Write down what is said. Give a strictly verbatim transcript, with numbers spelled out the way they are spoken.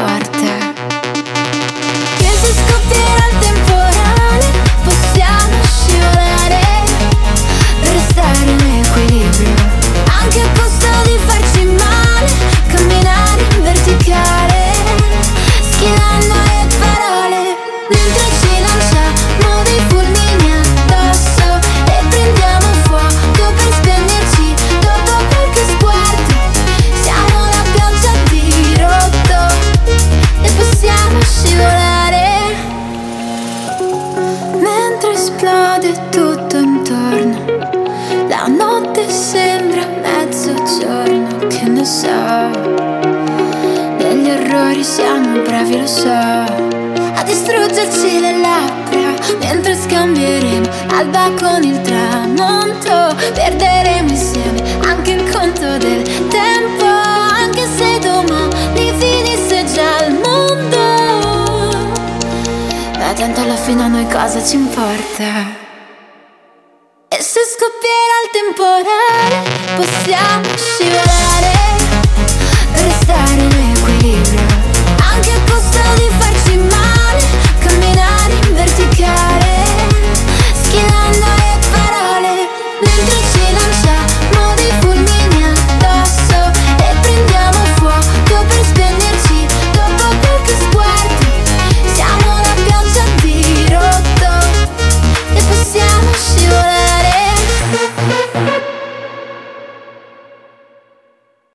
forte. Che se scoppierà il temporale possiamo scivolare per restare in equilibrio, anche a costo di farci male, camminare in verticale, schivando le parole, mentre ci lanciamo dei fulmini addosso e prendiamo fuoco per spegnerci dopo qualche sguardo. Siamo la pioggia dirotto e possiamo scivolare, mentre esplode tutto intorno. La notte sembra mezzogiorno, che ne so, negli errori siamo bravi, lo so, a distruggerci le labbra, mentre scambieremo l'alba con il tramonto. Perderemo insieme anche il conto del tempo, anche se domani finisse già il mondo. Ma tanto alla fine a noi cosa ci importa? E se scoppierà il temporale